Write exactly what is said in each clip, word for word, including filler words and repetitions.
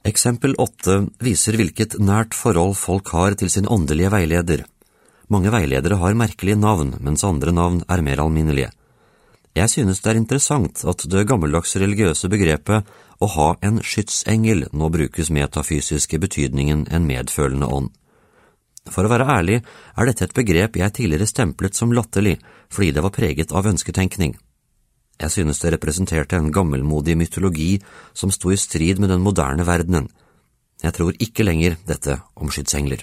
Eksempel åtte viser hvilket nært forhold folk har til sin åndelige veileder. Mange veiledere har merkelige navn, mens andre navn er mer alminnelige. Jeg synes det er interessant at det gammeldagse religiøse begrepet å ha en skytsengel nå brukes metafysisk i betydningen en medfølende ånd. For å være ærlig er dette et begrep jeg tidligere stemplet som latterlig, fordi det var preget av ønsketenkning. Jeg synes det representerte en gammelmodig mytologi som sto i strid med den moderne verdenen. Jeg tror ikke lenger dette om skytsengler.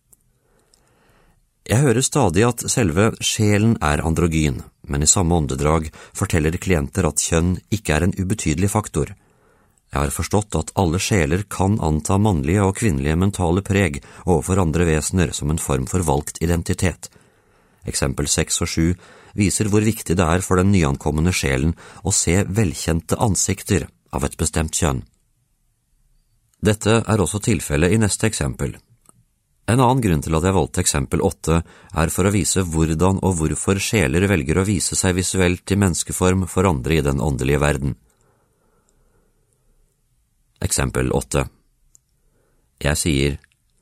Jeg hører stadig at selve sjelen er androgyn, men i samme åndedrag forteller klienter at kjønn ikke er en ubetydelig faktor. Jeg har forstått at alle sjeler kan anta mannlige og kvinnelige mentale preg overfor andre vesener som en form for valgt identitet. Eksempel seks og sju viser hvor viktig det er for den nyankommende sjelen å se velkjente ansikter av et bestemt kjønn. Dette er også tilfellet i neste eksempel. En annen grunn til at jeg valgte eksempel åtte er for å vise hvordan og hvorfor sjeler velger å vise seg visuelt i menneskeform for andre i den åndelige verden. Eksempel åtte. Jeg sier: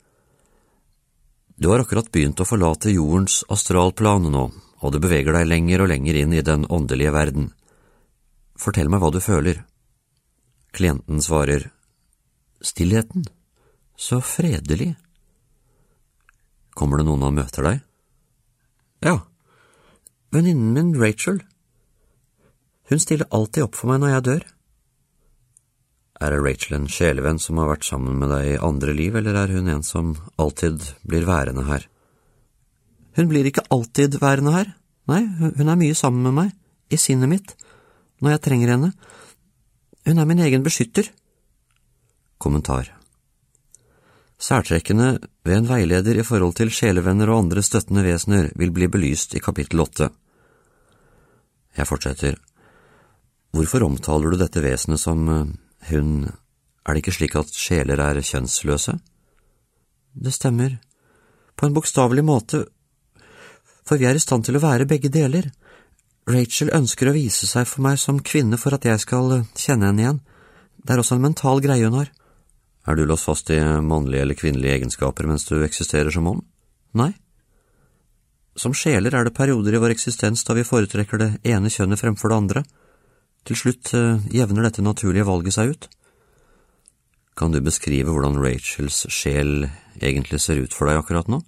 Du har akkurat begynt å forlate jordens astralplan nå, og du beveger deg lenger og lenger inn i den åndelige verden. Fortell meg hva du føler. Klienten svarer: Stillheten. Så fredelig. Kommer det noen og møter deg? Ja. Venninnen min, Rachel. Hun stiller alltid opp for meg når jeg dør. Er det Rachel en sjelevenn som har vært sammen med deg i andre liv, eller er hun en som alltid blir værende her? Hun blir ikke alltid værende her. Nei, hun er mye sammen med meg, i sinnet mitt, når jeg trenger henne. Hun er min egen beskytter. Kommentar. Særtrekkene ved en veileder i forhold til sjelevenner og andre støttende vesener vil bli belyst i kapittel åtte. Jeg fortsetter. Hvorfor omtaler du dette vesenet som hun? Er det ikke slik at sjeler er kjønnsløse? Det stemmer. På en bokstavelig måte, for vi er i stand til å være begge deler. Rachel ønsker å vise seg for meg som kvinne for at jeg skal kjenne henne igjen. Det er også en mental greie hun har. Er du låst fast i mannlige eller kvinnelige egenskaper mens du eksisterer som ånd? Nei. Som sjeler er det perioder i vår eksistens da vi foretrekker det ene kjønnet fremfor det andre. Til slutt uh, jevner dette naturlige valget seg ut. Kan du beskrive hvordan Rachels sjel egentlig ser ut for deg akkurat nå?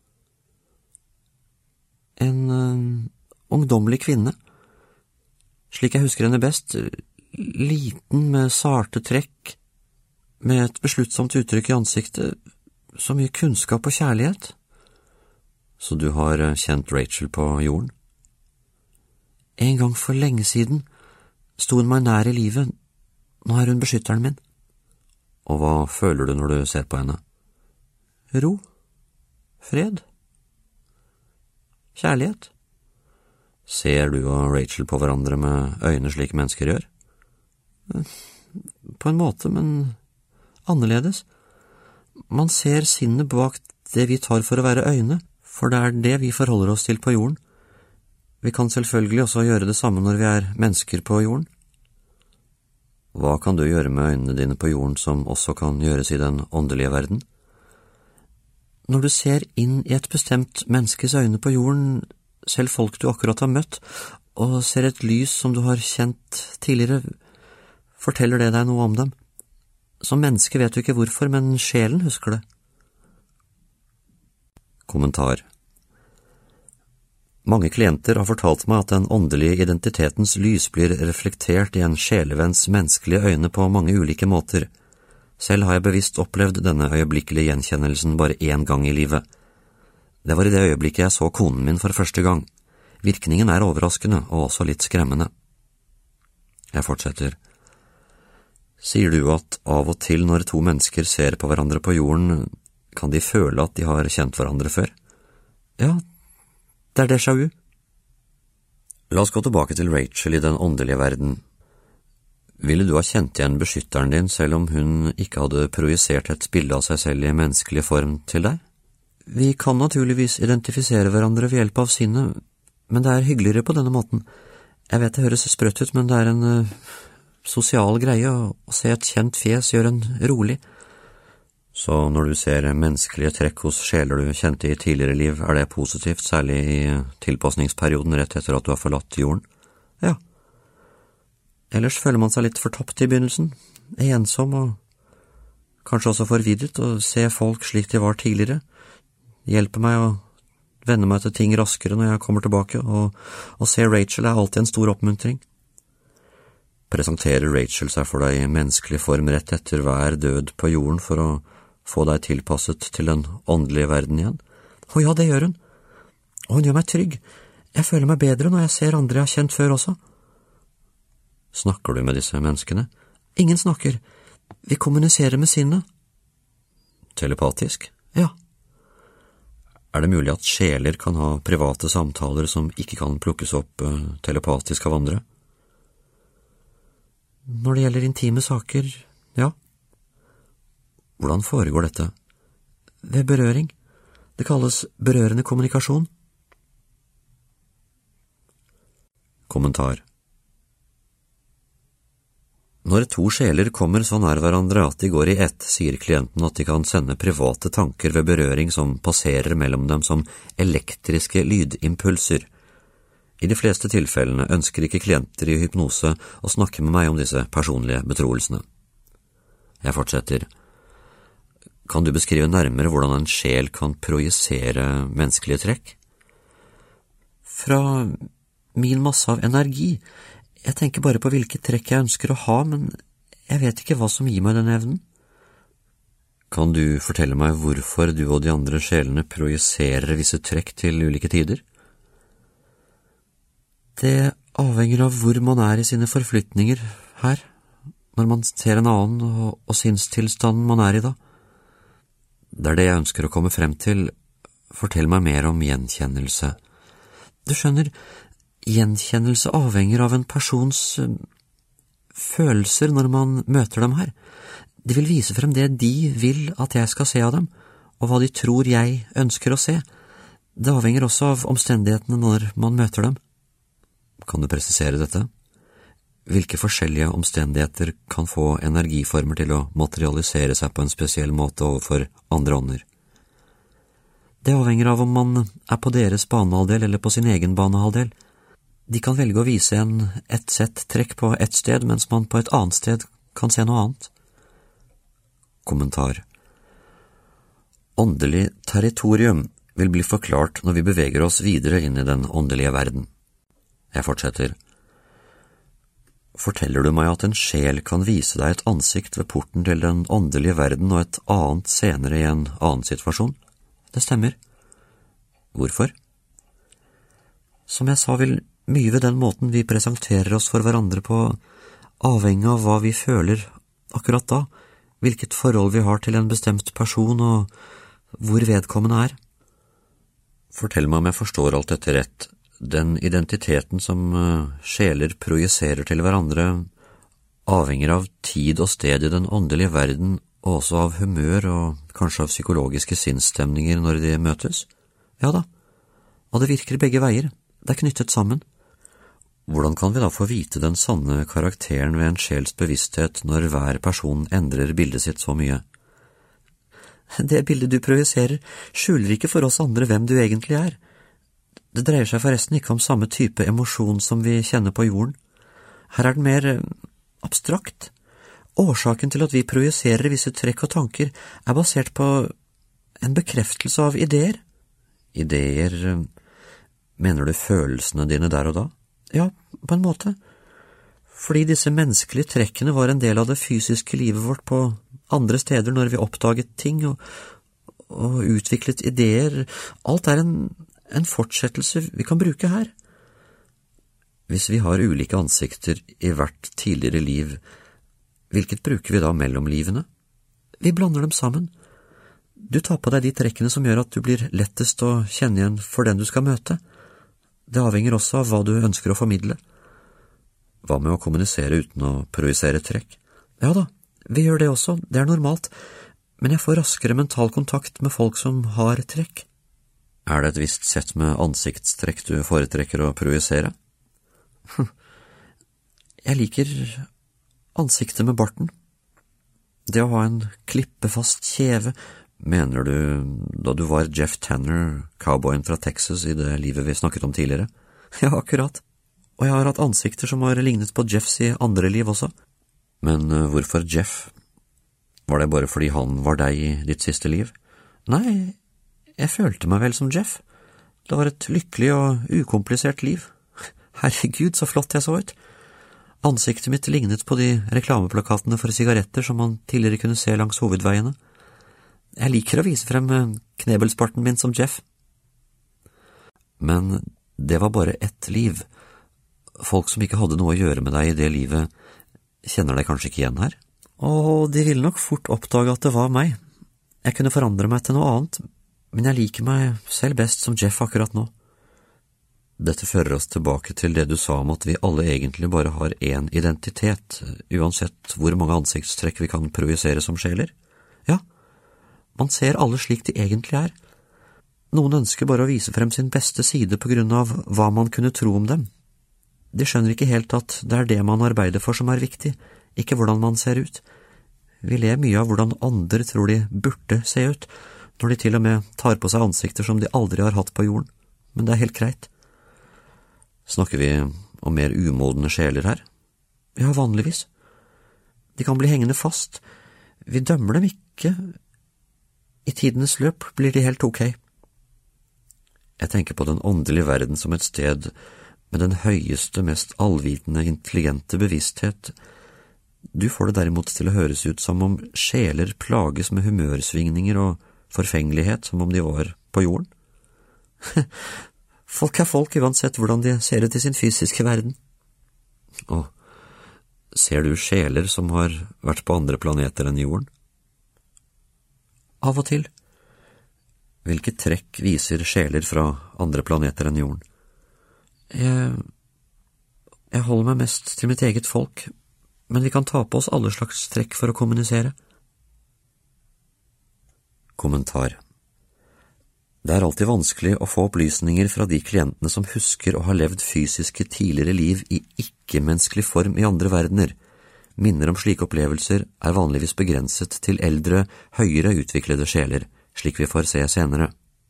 En uh, ungdommelig kvinne. Slik jeg husker henne best, liten med sarte trekk, med et besluttsomt uttrykk i ansiktet, så mye kunnskap og kjærlighet. Så du har kjent Rachel på jorden? En gang for lenge siden sto hun meg nær i livet. Nå er hun beskytteren min. Og hva føler du når du ser på henne? Ro. Fred. Kjærlighet. Ser du og Rachel på hverandre med øyne slik mennesker gjør? På en måte, men annerledes. Man ser sinnet bak det vi tar for å være øyne, for det er det vi forholder oss til på jorden. Vi kan selvfølgelig også gjøre det samme når vi er mennesker på jorden. Hva kan du gjøre med øynene dine på jorden som også kan gjøres i den åndelige verden? Når du ser inn i et bestemt menneskes øyne på jorden, selv folk du akkurat har møtt, og ser et lys som du har kjent tidligere, forteller det deg noe om dem. Som menneske vet du ikke hvorfor, men sjelen husker det. Kommentar. Mange klienter har fortalt meg at den åndelige identitetens lys blir reflektert i en sjelevenns menneskelige øyne på mange ulike måter. Selv har jeg bevisst opplevd denne øyeblikkelige gjenkjennelsen bare én gang i livet. Det var i det øyeblikket jeg så konen min for første gang. Virkningen er overraskende og også litt skremmende. Jeg fortsetter. Sier du at av og til når to mennesker ser på hverandre på jorden, kan de føle at de har kjent hverandre før? Ja, det er déjà vu. La oss gå tilbake til Rachel i den åndelige verden. Ville du ha kjent igjen beskytteren din selv om hun ikke hadde projisert et bilde av seg selv i menneskelig form til deg? Vi kan naturligvis identifisere hverandre ved hjelp av sinnet, men det er hyggeligere på denne måten. Jeg vet det høres sprøtt ut, men det er en uh, sosial greie å, å se et kjent fjes gjør en rolig. Så når du ser menneskelige trekk hos sjeler du kjente i tidligere liv, er det positivt, særlig i tilpasningsperioden rett etter at du har forlatt jorden? Ja. Ellers føler man seg litt fortapt i begynnelsen, ensom og kanskje også forvirret, å se folk slik de var tidligere. Det hjelper meg å vende meg til ting raskere når jeg kommer tilbake, og å se Rachel er alltid en stor oppmuntring. Presenterer Rachel seg for deg i menneskelig form rett etter hver død på jorden for å få deg tilpasset til den åndelige verden igjen? Å ja, det gjør hun. Og hun gjør meg trygg. Jeg føler meg bedre når jeg ser andre jeg har kjent før også. Snakker du med disse menneskene? Ingen snakker. Vi kommuniserer med sinnet. Telepatisk? Ja. Er det mulig at sjeler kan ha private samtaler som ikke kan plukkes opp uh, telepatisk av andre? Når det gjelder intime saker, ja. Hvordan foregår dette? Ved berøring. Det kalles berørende kommunikasjon. Kommentar. Når to sjeler kommer så nær hverandre at de går i ett, sier klienten at de kan sende private tanker ved berøring som passerer mellom dem som elektriske lydimpulser. I de fleste tilfellene ønsker ikke klienter i hypnose å snakke med meg om disse personlige betroelsene. Jeg fortsetter. Kan du beskrive nærmere hvordan en sjel kan projisere menneskelige trekk? Fra min masse av energi. Jeg tenker bare på hvilke trekk jeg ønsker å ha, men jeg vet ikke hva som gir meg den evnen. Kan du fortelle meg hvorfor du og de andre sjelene projiserer visse trekk til ulike tider? Det avhenger av hvor man er i sine forflytninger her, når man ser en annen og, og sinnstilstanden man er i da. Det er det jeg ønsker å komme frem til. Fortell meg mer om gjenkjennelse. Du skjønner, gjenkjennelse avhenger av en persons uh, følelser når man møter dem her. De vil vise frem det de vil at jeg skal se av dem, og hva de tror jeg ønsker å se. Det avhenger også av omstendighetene når man møter dem. Kan du presisere dette? Hvilke forskjellige omstendigheter kan få energiformer til å materialisere seg på en spesiell måte overfor andre ånder? Det avhenger av om man er på deres banehalvdel eller på sin egen banehalvdel. De kan velge å vise en ett sett trekk på ett sted, mens man på et annet sted kan se noe annet. Kommentar. Åndelig territorium vil bli forklart når vi beveger oss videre inn i den åndelige verden. Jeg fortsetter. Forteller du meg at en sjel kan vise deg et ansikt ved porten til den åndelige verden og et annet senere i en annen situasjon? Det stemmer. Hvorfor? Som jeg sa, vil mye ved den måten vi presenterer oss for hverandre på avhengig av hva vi føler akkurat da, hvilket forhold vi har til en bestemt person og hvor vedkommende er. Fortell meg om jeg forstår alt dette rett. Den identiteten som sjeler projiserer til hverandre avhenger av tid og sted i den åndelige verden, og også av humør og kanskje av psykologiske sinnsstemninger når de møtes? Ja da, og det virker begge veier. Det er knyttet sammen. Hvordan kan vi da få vite den sanne karakteren ved en sjels bevissthet når hver person endrer bildet sitt så mye? Det bildet du projiserer skjuler ikke for oss andre hvem du egentlig er. Det dreier seg forresten ikke om samme type emosjon som vi kjenner på jorden. Her er den mer abstrakt. Årsaken til at vi projiserer visse trekk og tanker er basert på en bekreftelse av ideer. Ideer, mener du følelsene dine der og da? Ja, på en måte. Fordi disse menneskelige trekkene var en del av det fysiske livet vårt på andre steder når vi oppdaget ting og, og utviklet ideer. Alt er en En fortsettelse vi kan bruke her. Hvis vi har ulike ansikter i hvert tidligere liv, hvilket bruker vi da mellom livene? Vi blander dem sammen. Du tar på deg de trekkene som gjør at du blir lettest å kjenne igjen for den du skal møte. Det avhenger også av hva du ønsker å formidle. Hva med å kommunisere uten å projisere trekk? Ja da, vi gjør det også, det er normalt, men jeg får raskere mental kontakt med folk som har trekk. Er det et visst sett med ansiktstrekk du foretrekker å projisere? Jeg liker ansiktet med barten. Det å ha en klippefast kjeve, mener du da du var Jeff Tanner, cowboyen fra Texas i det livet vi snakket om tidligere? Ja, akkurat. Og jeg har hatt ansikter som har lignet på Jeffs i andre liv også. Men uh, hvorfor Jeff? Var det bare fordi han var deg i ditt siste liv? Nei, jeg følte meg vel som Jeff. Det var et lykkelig og ukomplisert liv. Herregud, så flott jeg så ut. Ansiktet mitt lignet på de reklameplakatene for sigaretter som man tidligere kunne se langs hovedveiene. Jeg liker å vise frem knebelsparten min som Jeff. Men det var bare ett liv. Folk som ikke hadde noe å gjøre med deg i det livet, kjenner deg kanskje ikke igjen her? Og de ville nok fort oppdage at det var meg. Jeg kunne forandre meg til noe annet, men jeg liker meg selv best som Jeff akkurat nå. Dette fører oss tilbake til det du sa om at vi alle egentlig bare har én identitet, uansett hvor mange ansiktstrekk vi kan projisere som sjeler. Ja, man ser alle slik de egentlig er. Noen ønsker bare å vise frem sin beste side på grunn av hva man kunne tro om dem. De skjønner ikke helt at det er det man arbeider for som er viktig, ikke hvordan man ser ut. Vi ler mye av hvordan andre tror de burde se ut, når de til og med tar på seg ansikter som de aldri har hatt på jorden. Men det er helt greit. Snakker vi om mer umodne sjeler her? Ja, vanligvis. De kan bli hengende fast. Vi dømmer dem ikke. I tidenes løp blir de helt ok. Jeg tenker på den åndelige verden som et sted med den høyeste, mest allvitende, intelligente bevissthet. Du får det derimot til å høres ut som om sjeler plages med humørsvingninger og forfengelighet som om de var på jorden. Folk er folk uansett hvordan de ser ut i sin fysiske verden. Og ser du sjeler som har vært på andre planeter enn jorden? Av og til. Hvilke trekk viser sjeler fra andre planeter enn jorden? Jeg, jeg holder meg mest til mitt eget folk, men vi kan ta på oss alle slags trekk for å kommunisere. Kommentar. Det er alltid vanskelig å få opplysninger fra de klientene som husker å ha levd fysiske tidligere liv i ikke-menneskelig form i andre verdener. Minner om slike opplevelser er vanligvis begrenset til eldre, høyere utviklede sjeler, slik vi får se senere.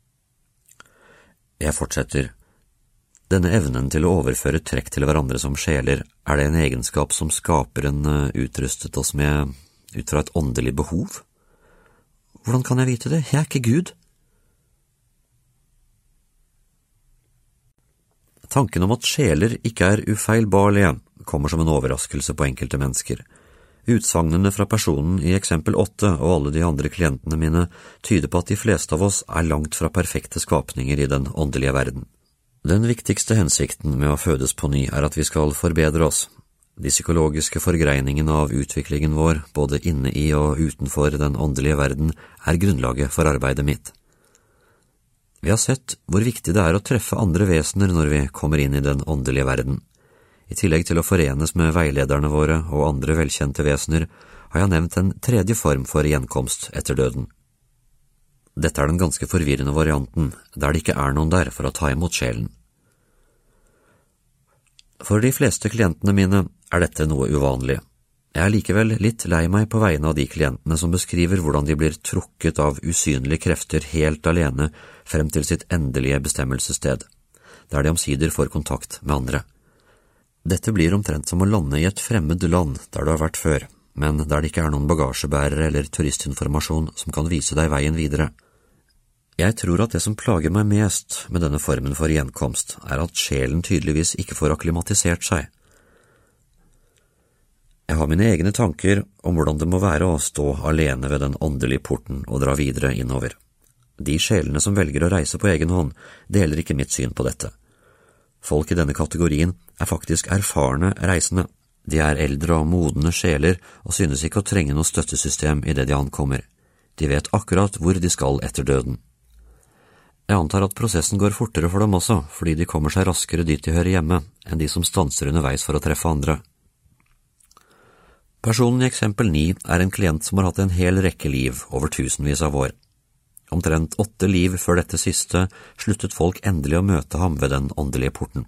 Jeg fortsetter. Denne evnen til å overføre trekk til hverandre som sjeler, er det en egenskap som skaperen utrustet oss med ut fra et åndelig behov? Hvordan kan jeg vite det? Jeg er ikke Gud. Tanken om at sjeler ikke er ufeilbarlige kommer som en overraskelse på enkelte mennesker. Utsagnene fra personen i eksempel åtte og alle de andre klientene mine tyder på at de fleste av oss er langt fra perfekte skapninger i den åndelige verden. Den viktigste hensikten med å fødes på ny er at vi skal forbedre oss. De psykologiske forgreiningene av utviklingen vår, både inne i og utenfor den åndelige verden, er grunnlaget for arbeidet mitt. Vi har sett hvor viktig det er å treffe andre vesener når vi kommer inn i den åndelige verden. I tillegg til å forenes med veilederne våre og andre velkjente vesener, har jeg nevnt en tredje form for gjenkomst etter døden. Dette er den ganske forvirrende varianten, der det ikke er noen der for å ta imot sjelen. For de fleste klientene mine er dette noe uvanlig. Jeg er likevel litt lei meg på vegne av de klientene som beskriver hvordan de blir trukket av usynlige krefter helt alene frem til sitt endelige bestemmelsessted, der de omsider får kontakt med andre. Dette blir omtrent som å lande i et fremmed land der du har vært før, men der det ikke er noen bagasjebærere eller turistinformasjon som kan vise deg veien videre. Jeg tror at det som plager meg mest med denne formen for gjenkomst, er at sjelen tydeligvis ikke får akklimatisert seg. Jeg har mine egne tanker om hvordan det må være å stå alene ved den åndelige porten og dra videre innover. De sjelene som velger å reise på egen hånd, deler ikke mitt syn på dette. Folk i denne kategorien er faktisk erfarne reisende. De er eldre og modne sjeler og synes ikke å trenge noe støttesystem i det de ankommer. De vet akkurat hvor de skal etter døden. Jeg antar at prosessen går fortere for dem også, fordi de kommer seg raskere dit de hører hjemme, enn de som stanser underveis for å treffe andre. Personen i eksempel ni er en klient som har hatt en hel rekke liv over tusenvis av år. Omtrent åtte liv før dette siste sluttet folk endelig å møte ham ved den åndelige porten.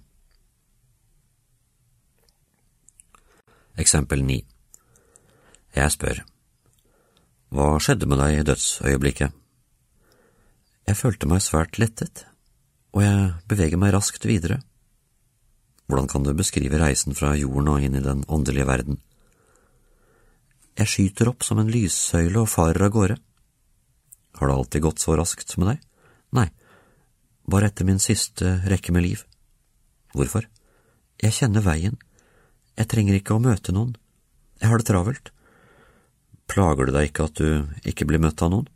Eksempel ni. Jeg spør, Hva skjedde med deg i dødsøyeblikket? Jeg følte meg svært lettet, og jeg beveger meg raskt videre. Hvordan kan du beskrive reisen fra jorden og inn i den åndelige verden? Jeg skyter opp som en lyssøyle og farer av gårde. Har det alltid gått så raskt med deg? Nei, bare etter min siste rekke med liv. Hvorfor? Jeg kjenner veien. Jeg trenger ikke å møte noen. Jeg har det travelt. Plager det deg ikke at du ikke blir møtt av noen?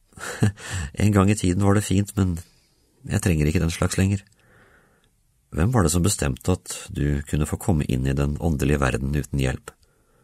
En gang i tiden var det fint, men jeg trenger ikke den slags lenger. Hvem var det som bestemte at du kunne få komme inn i den åndelige verden uten hjelp?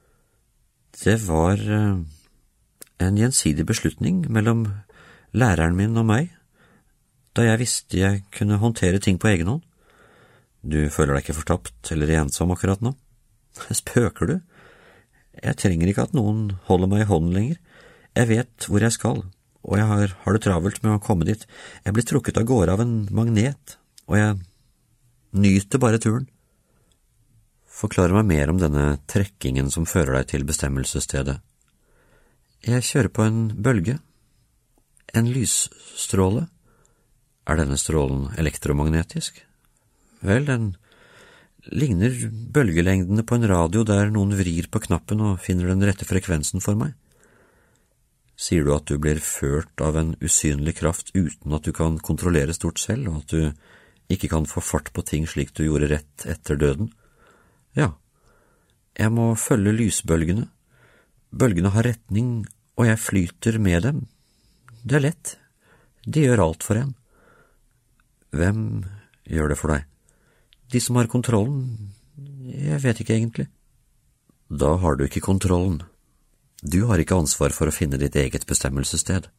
Det var uh, en gjensidig beslutning mellom læreren min og meg, da jeg visste jeg kunne håndtere ting på egen hånd. Du føler deg ikke fortapt eller ensom akkurat nå? Spøker du? Jeg trenger ikke at noen holder meg i hånden lenger. Jeg vet hvor jeg skal, og jeg har, har det travelt med å komme dit. Jeg blir trukket av gårde av en magnet, og jeg nyter bare turen. Forklar meg mer om denne trekkingen som fører deg til bestemmelsesstedet. Jeg kjører på en bølge, en lysstråle. Er denne strålen elektromagnetisk? Vel, den ligner bølgelengdene på en radio der noen vrir på knappen og finner den rette frekvensen for meg. Sier du at du blir ført av en usynlig kraft uten at du kan kontrollere stort selv, og at du ikke kan få fart på ting slik du gjorde rett etter døden? Ja, jeg må følge lysbølgene. Bølgene har retning, og jeg flyter med dem. Det er lett. De gjør alt for en. Hvem gjør det for deg? De som har kontrollen? Jeg vet ikke egentlig. Da har du ikke kontrollen. Du har ikke ansvar for å finne ditt eget bestemmelsessted.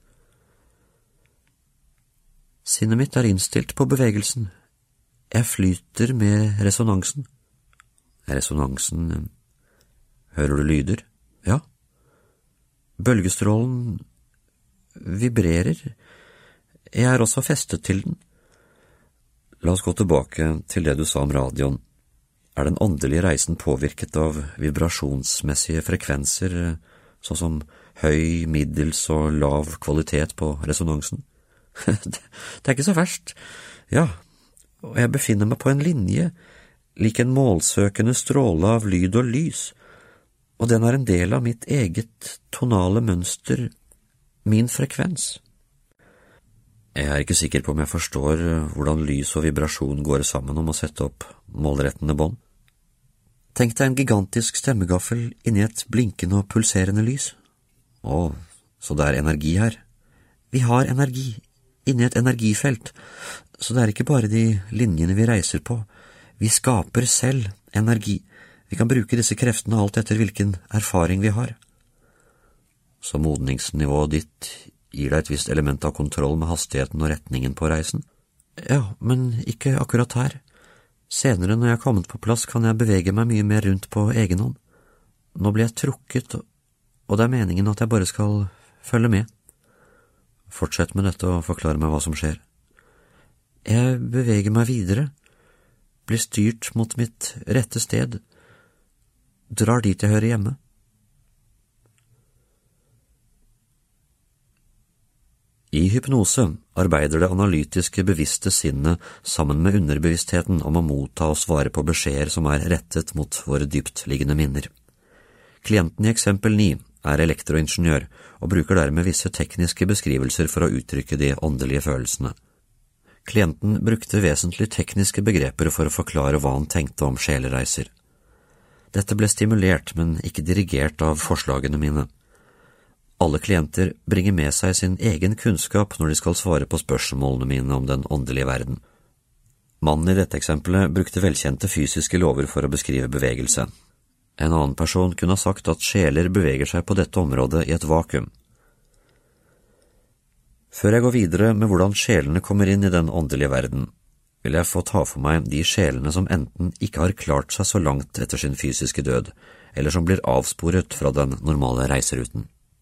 Sinnet mitt er innstilt på bevegelsen. Jeg flyter med resonansen. Resonansen… Hører du lyder? Ja. Bølgestrålen vibrerer. Jeg er også festet til den. La oss gå tilbake til det du sa om radioen. Er den åndelige reisen påvirket av vibrasjonsmessige frekvenser, sånn som høy, middels og lav kvalitet på resonansen? Det er ikke så verst. Ja, og jeg befinner meg på en linje, lik en målsøkende stråle av lyd og lys, og den er en del av mitt eget tonale mønster, min frekvens. Jeg er ikke sikker på om jeg forstår hvordan lys og vibrasjon går sammen om å sette opp målrettende bånd. Tenk deg en gigantisk stemmegaffel inni et blinkende og pulserende lys. Å, så det er energi her. Vi har energi inni et energifelt, så det er ikke bare de linjene vi reiser på. Vi skaper selv energi. Vi kan bruke disse kreftene alt etter hvilken erfaring vi har. Så modningsnivået ditt gir deg et visst element av kontroll med hastigheten og retningen på reisen? Ja, men ikke akkurat her. Senere når jeg er kommet på plass kan jeg bevege meg mye mer rundt på egen hånd. Nå blir jeg trukket, og det er meningen at jeg bare skal følge med. Fortsett med dette og forklare meg hva som skjer. Jeg beveger meg videre, blir styrt mot mitt rette sted, drar dit jeg hører hjemme. I hypnose arbeider det analytiske bevisste sinnet sammen med underbevisstheten om å motta og svare på beskjeder som er rettet mot våre dyptliggende minner. Klienten i eksempel ni er elektroingeniør og bruker dermed visse tekniske beskrivelser for å uttrykke de åndelige følelsene. Klienten brukte vesentlig tekniske begreper for å forklare hva han tenkte om sjelereiser. Dette ble stimulert, men ikke dirigert av forslagene mine. Alle klienter bringer med seg sin egen kunnskap når de skal svare på spørsmålene mine om den åndelige verden. Mannen i dette eksempelet brukte velkjente fysiske lover for å beskrive bevegelse. En annen person kunne ha sagt at sjeler beveger seg på dette området i et vakuum. Før jeg går videre med hvordan sjelene kommer inn i den åndelige verden, vil jeg få ta for meg de sjelene som enten ikke har klart seg så langt etter sin fysiske død, eller som blir avsporet fra den normale reiseruten.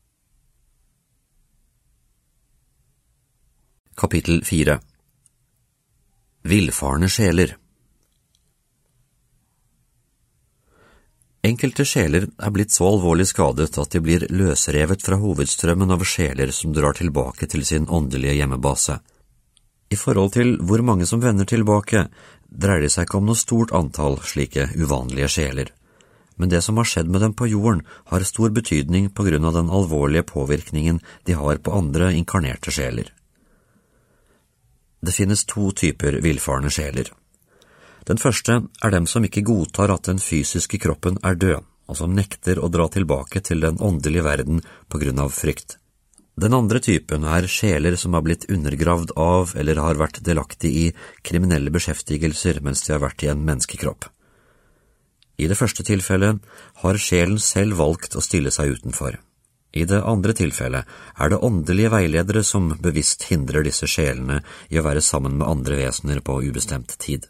Kapittel fire. Villfarne sjeler. Enkelte sjeler er blitt så alvorlig skadet at de blir løsrevet fra hovedstrømmen av sjeler som drar tilbake til sin åndelige hjemmebase. I forhold til hvor mange som vender tilbake, dreier det seg ikke om noe stort antall slike uvanlige sjeler. Men det som har skjedd med dem på jorden, har stor betydning på grunn av den alvorlige påvirkningen de har på andre inkarnerte sjeler. Det finnes to typer villfarne sjeler. Den første er dem som ikke godtar at den fysiske kroppen er død, og som nekter å dra tilbake til den åndelige verden på grunn av frykt. Den andre typen er sjeler som har blitt undergravd av eller har vært delaktig i kriminelle beskjeftigelser mens de har vært i en menneskekropp. I det første tilfellet har sjelen selv valgt å stille seg utenfor. I det andre tilfellet er det åndelige veiledere som bevisst hindrer disse sjelene i å være sammen med andre vesener på ubestemt tid.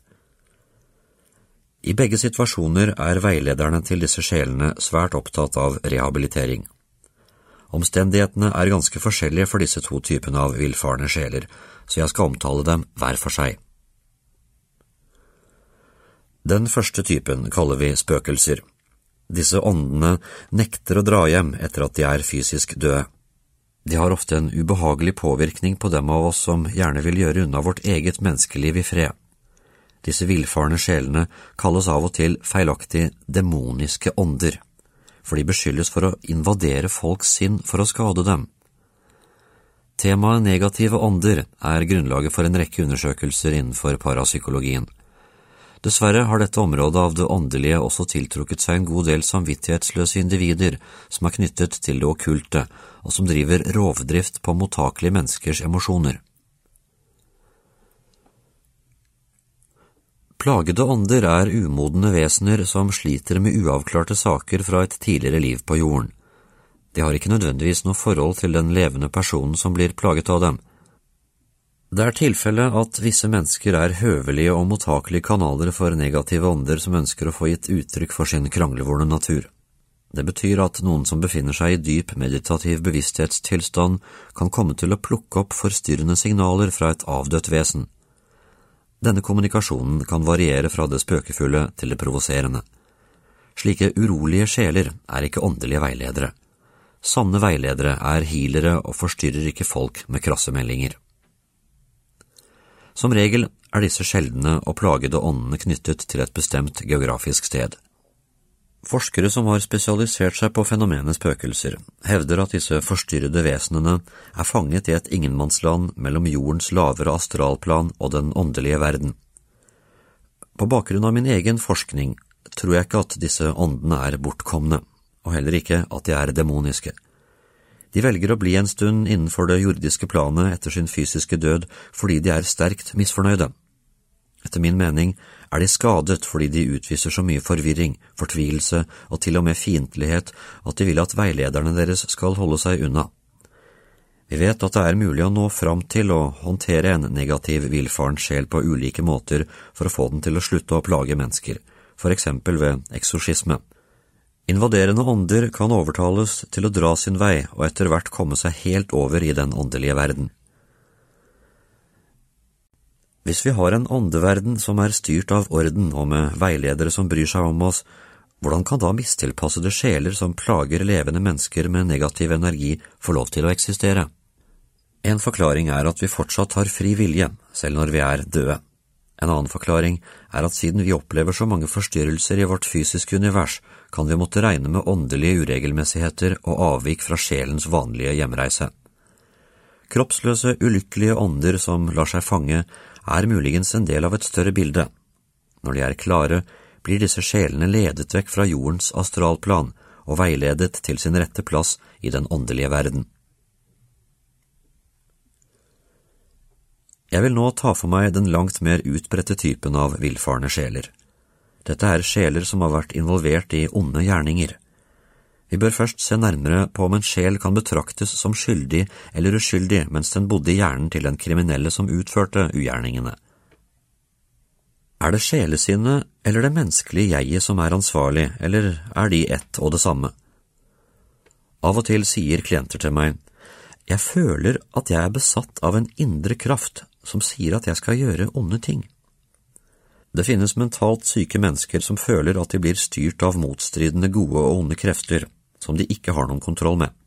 I begge situasjoner er veilederne til disse sjelene svært opptatt av rehabilitering. Omstendighetene er ganske forskjellige for disse to typene av villfarne sjeler, så jeg skal omtale dem hver for seg. Den første typen kaller vi spøkelser. Disse åndene nekter å dra hjem etter at de er fysisk døde. De har ofte en ubehagelig påvirkning på dem av oss som gjerne vil gjøre unna vårt eget menneskeliv i fred. Disse villfarne sjelene kalles av og til feilaktig demoniske ånder, for de beskyldes for å invadere folks sinn for å skade dem. Temaet negative ånder er grunnlaget for en rekke undersøkelser innenfor parapsykologien. Dessverre har dette området av det åndelige også tiltrukket seg en god del samvittighetsløse individer som er knyttet til det okkulte, og som driver rovdrift på mottakelige menneskers emosjoner. Plagede ånder er umodne vesener som sliter med uavklarte saker fra et tidligere liv på jorden. De har ikke nødvendigvis noe forhold til den levende personen som blir plaget av dem. Det er tilfellet at visse mennesker er høvelige og mottakelige kanaler for negative ånder som ønsker å få gitt uttrykk for sin kranglevorne natur. Det betyr at noen som befinner seg i dyp meditativ bevissthetstilstand kan komme til å plukke opp forstyrrende signaler fra et avdødt vesen. Denne kommunikasjonen kan variere fra det spøkefulle til det provoserende. Slike urolige sjeler er ikke åndelige veiledere. Sanne veiledere er healere og forstyrrer ikke folk med krasse meldinger. Som regel er disse sjeldne og plagede åndene knyttet til et bestemt geografisk sted. Forskere som har spesialisert seg på fenomenet spøkelser, hevder at disse forstyrrede vesenene er fanget i et ingenmannsland mellom jordens lavere astralplan og den åndelige verden. På bakgrunn av min egen forskning tror jeg ikke at disse åndene er bortkomne, og heller ikke at de er demoniske. De velger å bli en stund innenfor det jordiske planet etter sin fysiske død fordi de er sterkt misfornøyde. Etter min mening er de skadet fordi de utviser så mye forvirring, fortvilelse og til og med fiendtlighet at de vil at veilederne deres skal holde seg unna. Vi vet at det er mulig å nå fram til å håndtere en negativ villfaren sjel på ulike måter for å få den til å slutte å plage mennesker, for eksempel ved eksorsisme. Invaderende ånder kan overtales til å dra sin vei og etter hvert komme seg helt over i den åndelige verden. Hvis vi har en åndeverden som er styrt av orden og med veiledere som bryr seg om oss, hvordan kan da mistilpassede sjeler som plager levende mennesker med negativ energi få lov til å eksistere? En forklaring er at vi fortsatt har fri vilje, selv når vi er døde. En annen forklaring er at siden vi opplever så mange forstyrrelser i vårt fysiske univers, kan vi måtte regne med åndelige uregelmessigheter og avvik fra sjelens vanlige hjemreise. Kroppsløse, ulykkelige ånder som lar seg fange, er muligens en del av et større bilde. Når de er klare, blir disse sjelene ledet vekk fra jordens astralplan og veiledet til sin rette plass i den åndelige verden. Jeg vil nå ta for meg den langt mer utbredte typen av villfarne sjeler. Dette er sjeler som har vært involvert i onde gjerninger. Vi bør først se nærmere på om en sjel kan betraktes som skyldig eller uskyldig mens den bodde i hjernen til den kriminelle som utførte ugjerningene. Er det sjelesinnet eller det menneskelige jeget som er ansvarlig, eller er de ett og det samme? Av og til sier klienter til meg, jeg føler at jeg er besatt av en indre kraft som sier at jeg skal gjøre onde ting. Det finnes mentalt syke mennesker som føler at de blir styrt av motstridende gode og onde krefter, som de ikke har noen kontroll med.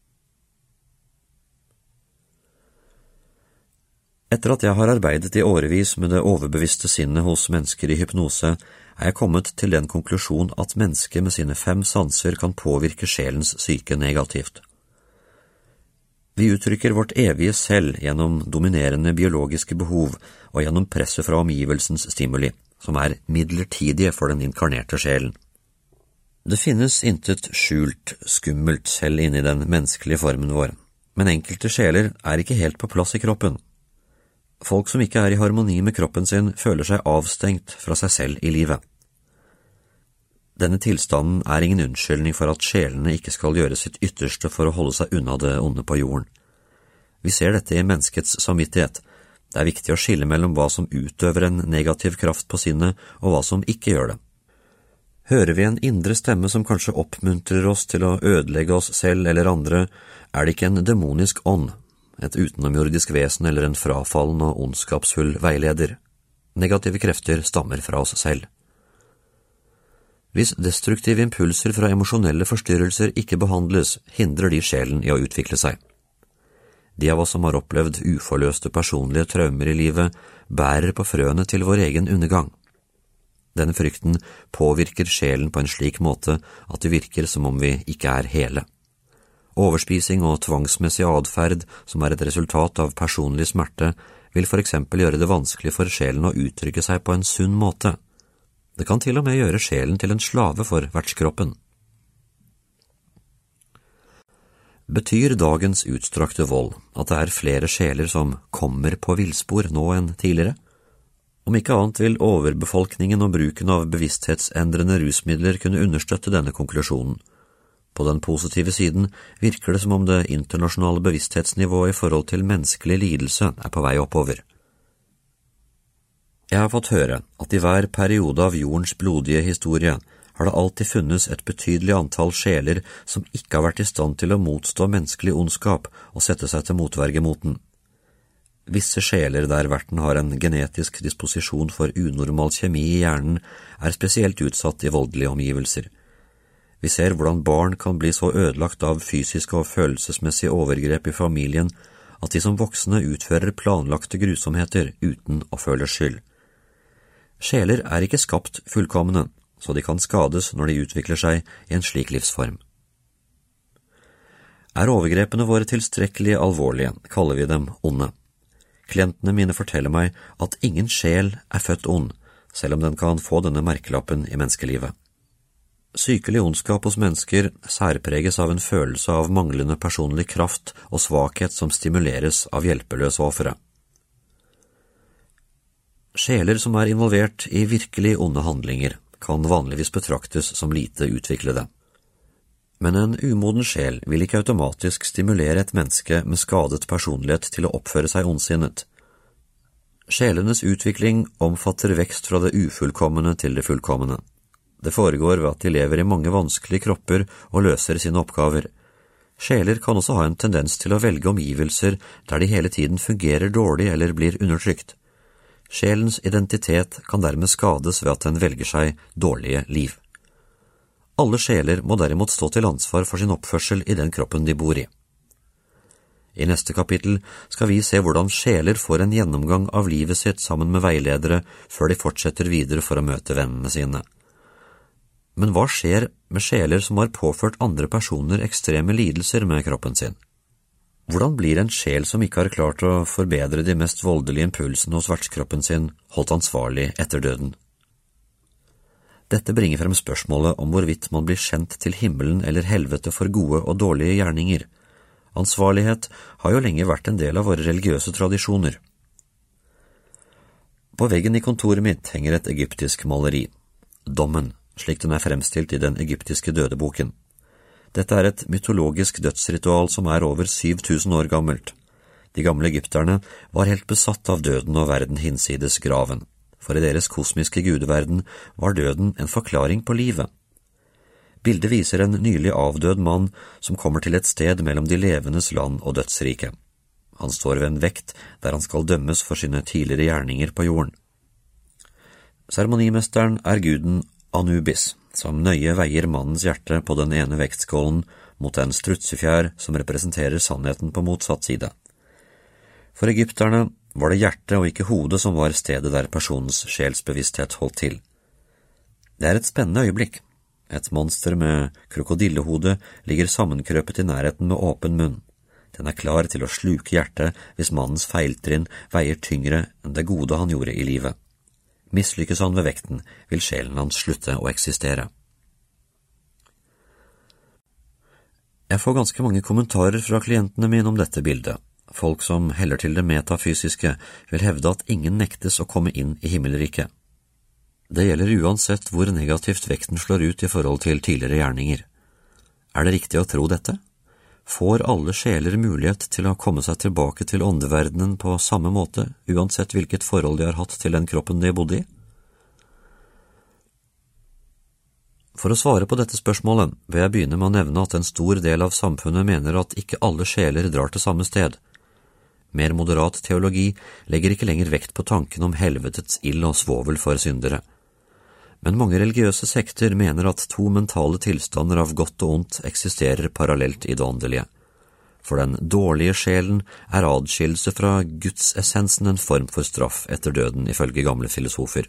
Etter at jeg har arbeidet i årevis med det overbevisste sinnet hos mennesker i hypnose, er jeg kommet til den konklusjon at mennesket med sine fem sanser kan påvirke sjelens syke negativt. Vi uttrykker vårt evige selv gjennom dominerende biologiske behov og gjennom presset fra omgivelsens stimuli, som er midlertidige for den inkarnerte sjelen. Det finnes intet skjult, skummelt selv inni den menneskelige formen vår, men enkelte sjeler er ikke helt på plass i kroppen. Folk som ikke er i harmoni med kroppen sin, føler seg avstengt fra seg selv i livet. Denne tilstanden er ingen unnskyldning for at sjelene ikke skal gjøre sitt ytterste for å holde seg unna det onde på jorden. Vi ser dette i menneskets samvittighet. Det er viktig å skille mellom hva som utøver en negativ kraft på sinnet, og hva som ikke gjør det. Hører vi en indre stemme som kanskje oppmuntrer oss til å ødelegge oss selv eller andre, er det ikke en demonisk ånd, et utenomjordisk vesen eller en frafallen og ondskapsfull veileder. Negative krefter stammer fra oss selv. Hvis destruktive impulser fra emosjonelle forstyrrelser ikke behandles, hindrer de sjelen i å utvikle seg. De av oss som har opplevd uforløste personlige traumer i livet, bærer på frøene til vår egen undergang. Denne frykten påvirker sjelen på en slik måte at det virker som om vi ikke er hele. Overspising og tvangsmessig adferd, som er et resultat av personlig smerte, vil for eksempel gjøre det vanskelig for sjelen å uttrykke seg på en sunn måte. Det kan til og med gjøre sjelen til en slave for vertskroppen. Betyr dagens utstrakte vold at det er flere sjeler som kommer på villspor nå enn tidligere? Om ikke annet vil overbefolkningen og bruken av bevissthetsendrende rusmidler kunne understøtte denne konklusjonen. På den positive siden virker det som om det internasjonale bevissthetsnivået i forhold til menneskelig lidelse er på vei oppover. Jeg har fått høre at i hver periode av jordens blodige historie har det alltid funnes et betydelig antall sjeler som ikke har vært i stand til å motstå menneskelig ondskap og sette seg til motverge mot den. Visse sjeler der verten har en genetisk disposisjon for unormal kjemi i hjernen er spesielt utsatt i voldelige omgivelser. Vi ser hvordan barn kan bli så ødelagt av fysiske og følelsesmessige overgrep i familien at de som voksne utfører planlagte grusomheter uten å føle skyld. Sjeler er ikke skapt fullkomne, så de kan skades når de utvikler seg i en slik livsform. Er overgrepene våre tilstrekkelig alvorlige, kaller vi dem onde. Klientene mine forteller meg at ingen sjel er født ond, selv om den kan få denne merkelappen i menneskelivet. Sykelig ondskap hos mennesker særpreges av en følelse av manglende personlig kraft og svakhet som stimuleres av hjelpeløse ofre. Sjeler som er involvert i virkelig onde handlinger kan vanligvis betraktes som lite utviklede. Men en umoden sjel vil ikke automatisk stimulere et menneske med skadet personlighet til å oppføre seg ondsinnet. Sjelenes utvikling omfatter vekst fra det ufullkomne til det fullkomne. Det foregår ved at de lever i mange vanskelige kropper og løser sine oppgaver. Sjeler kan også ha en tendens til å velge omgivelser der de hele tiden fungerer dårlig eller blir undertrykt. Sjelens identitet kan dermed skades ved at den velger seg dårlige liv. Alle sjeler må derimot stå til ansvar for sin oppførsel i den kroppen de bor i. I neste kapittel skal vi se hvordan sjeler får en gjennomgang av livet sitt sammen med veiledere før de fortsetter videre for å møte vennene sine. Men hva skjer med sjeler som har påført andre personer ekstreme lidelser med kroppen sin? Hvordan blir en sjel som ikke har klart å forbedre de mest voldelige impulsene hos vertskroppen sin, holdt ansvarlig etter døden? Dette bringer frem spørsmålet om hvorvidt man blir sendt til himmelen eller helvete for gode og dårlige gjerninger. Ansvarlighet har jo lenge vært en del av våre religiøse tradisjoner. På veggen i kontoret mitt henger et egyptisk maleri, Dommen, slik den er fremstilt i den egyptiske dødeboken. Dette er et mytologisk dødsritual som er over syv tusen år gammelt. De gamle egypterne var helt besatt av døden og verden hinsides graven, for i deres kosmiske gudeverden var døden en forklaring på livet. Bildet viser en nylig avdød mann som kommer til et sted mellom de levendes land og dødsrike. Han står ved en vekt der han skal dømmes for sine tidligere gjerninger på jorden. Seremonimesteren er guden Anubis, som nøye veier mannens hjerte på den ene vektskålen mot en strutsefjær som representerer sannheten på motsatt side. For egypterne var det hjertet og ikke hodet som var stedet der personens sjelsbevissthet holdt til. Det er et spennende øyeblikk. Et monster med krokodillehode ligger sammenkrøpet i nærheten med åpen munn. Den er klar til å sluke hjertet hvis mannens feiltrinn veier tyngre enn det gode han gjorde i livet. Mislykkes han ved vekten, vil sjelen hans slutte å eksistere. Jeg får ganske mange kommentarer fra klientene mine om dette bildet. Folk som heller til det metafysiske vil hevde at ingen nektes å komme inn i himmelriket. Det gjelder uansett hvor negativt vekten slår ut i forhold til tidligere gjerninger. Er det riktig å tro dette? Får alle sjeler mulighet til å komme seg tilbake til åndeverdenen på samme måte, uansett hvilket forhold de har hatt til den kroppen de bodde i? For å svare på dette spørsmålet vil jeg begynne med å nevne at en stor del av samfunnet mener at ikke alle sjeler drar til samme sted. Mer moderat teologi legger ikke lenger vekt på tanken om helvetets ild og svovel for syndere. Men mange religiøse sekter mener at to mentale tilstander av godt og ondt eksisterer parallelt i det åndelige. For den dårlige sjelen er adskillelse fra Guds essensen en form for straff etter døden, ifølge gamle filosofer.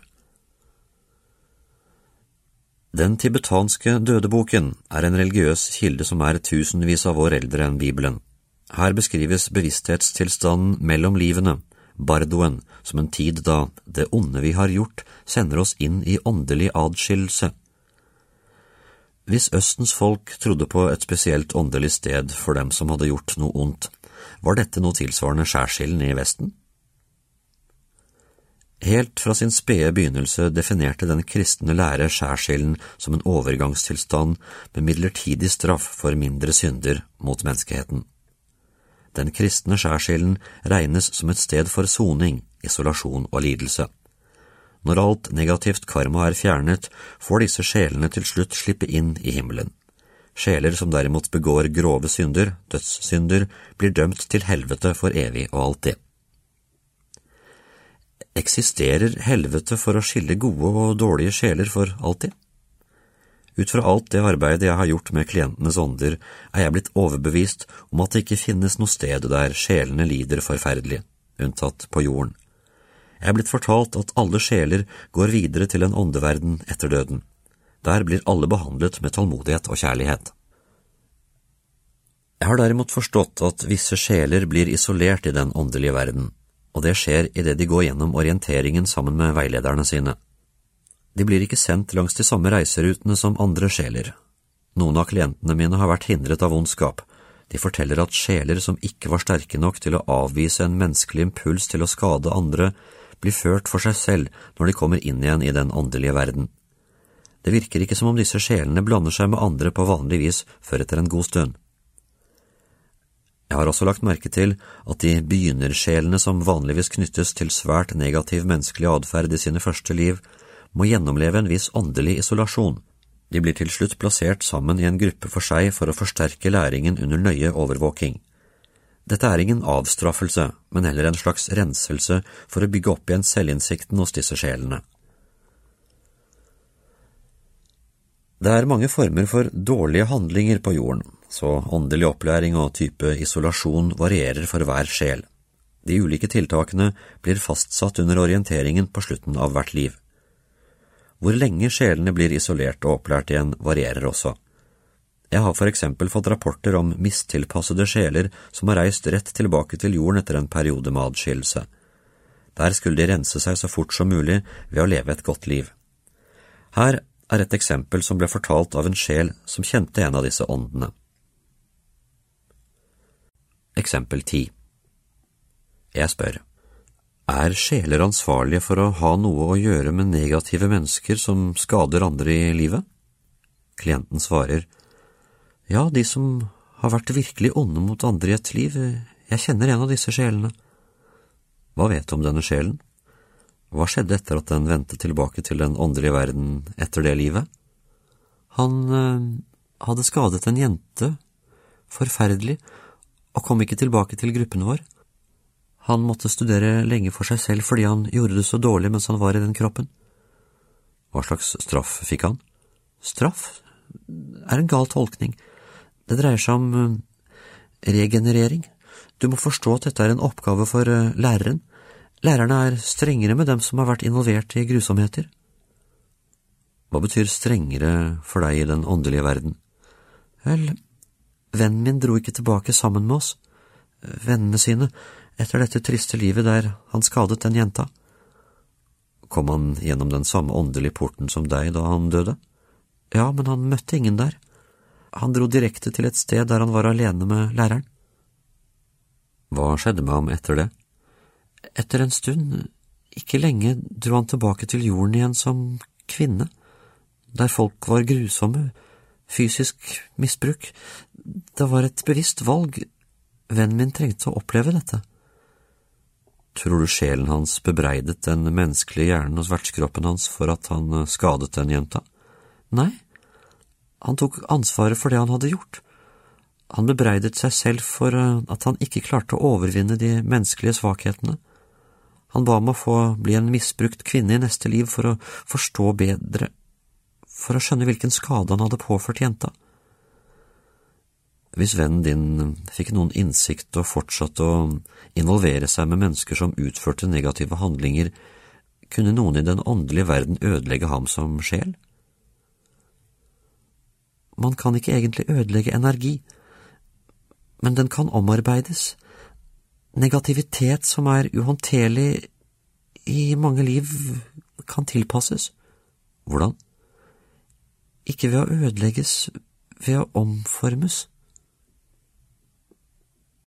Den tibetanske dødeboken er en religiøs kilde som er tusenvis av år eldre enn Bibelen. Her beskrives bevissthetstilstanden mellom livene, bardoen, som en tid da det onde vi har gjort sender oss inn i åndelig adskillelse. Hvis Østens folk trodde på et spesielt åndelig sted for dem som hadde gjort noe ondt, var dette noe tilsvarende skjærsilden i Vesten? Helt fra sin spede begynnelse definerte den kristne lære skjærsilden som en overgangstilstand med midlertidig straff for mindre synder mot menneskeheten. Den kristne skjærsilden regnes som et sted for soning, isolasjon og lidelse. Når alt negativt karma er fjernet, får disse sjelene til slutt slippe inn i himmelen. Sjeler som derimot begår grove synder, dødssynder, blir dømt til helvete for evig og alltid. Eksisterer helvete for å skille gode og dårlige sjeler for alltid? Ut fra alt det arbeidet jeg har gjort med klientenes ånder, er jeg blitt overbevist om at det ikke finnes noe sted der sjelene lider forferdelig, unntatt på jorden. Jeg er blitt fortalt at alle sjeler går videre til en åndeverden etter døden. Der blir alle behandlet med tålmodighet og kjærlighet. Jeg har derimot forstått at visse sjeler blir isolert i den åndelige verden, og det skjer i det de går gjennom orienteringen sammen med veilederne sine. De blir ikke sendt langs de samme reiserutene som andre sjeler. Noen av klientene mine har vært hindret av ondskap. De forteller at sjeler som ikke var sterke nok til å avvise en menneskelig impuls til å skade andre, blir ført for seg selv når de kommer inn igjen i den åndelige verden. Det virker ikke som om disse sjelene blander seg med andre på vanlig vis før etter en god stund. Jeg har også lagt merke til at de begynnersjelene som vanligvis knyttes til svært negativ menneskelig adferd i sine første liv, må gjennomleve en viss åndelig isolasjon. De blir til slutt plassert sammen i en gruppe for seg for å forsterke læringen under nøye overvåking. Dette er ingen avstraffelse, men heller en slags renselse for å bygge opp igjen selvinnsikten hos disse sjelene. Det er mange former for dårlige handlinger på jorden, så åndelig opplæring og type isolasjon varierer for hver sjel. De ulike tiltakene blir fastsatt under orienteringen på slutten av hvert liv. Hvor lenge sjelene blir isolert og opplært igjen varierer også. Jeg har for eksempel fått rapporter om mistilpassede sjeler som har reist rett tilbake til jorden etter en periode med adskillelse. Der skulle de rense seg så fort som mulig ved å leve et godt liv. Her er et eksempel som ble fortalt av en sjel som kjente en av disse åndene. Eksempel ti. Jeg spør, er sjeler ansvarlige for å ha noe å gjøre med negative mennesker som skader andre i livet? Klienten svarer, ja, de som har vært virkelig onde mot andre i et liv, jeg kjenner en av disse sjelene. Hva vet du om denne sjelen? Hva skjedde etter at den vendte tilbake til den åndelige verden etter det livet? Han øh, hadde skadet en jente, forferdelig, og kom ikke tilbake til gruppen vår. Han måtte studere lenge for seg selv fordi han gjorde det så dårlig mens han var i den kroppen. Hva slags straff fikk han? Straff er en gal tolkning. Det dreier seg om uh, regenerering. Du må forstå at dette er en oppgave for uh, læreren. Lærerne er strengere med dem som har vært involvert i grusomheter. Hva betyr strengere for deg i den åndelige verden? Vel, vennen min dro ikke tilbake sammen med oss, vennene sine, etter dette triste livet der han skadet den jenta. Kom han gjennom den samme åndelige porten som deg da han døde? Ja, men han møtte ingen der. Han dro direkte til et sted der han var alene med læreren. Hva skjedde med ham etter det? Etter en stund, ikke lenge, dro han tilbake til jorden igjen som kvinne, der folk var grusomme, fysisk misbruk. Det var et bevisst valg. Vennen min trengte å oppleve dette. Tror du sjelen hans bebreidet den menneskelige hjernen hos vertskroppen hans for at han skadet den jenta? Nei, han tok ansvaret for det han hadde gjort. Han bebreidet seg selv for at han ikke klarte å overvinne de menneskelige svakhetene. Han ba om å få bli en misbrukt kvinne i neste liv for å forstå bedre, for å skjønne hvilken skade han hadde påført jenta. Hvis vennen din fikk noen innsikt og fortsatte å involvere seg med mennesker som utførte negative handlinger, kunne noen i den åndelige verden ødelegge ham som sjel? Man kan ikke egentlig ødelegge energi, men den kan omarbeides. Negativitet som er uhåndterlig i mange liv kan tilpasses. Hvordan? Ikke ved å ødelegges, ved å omformes.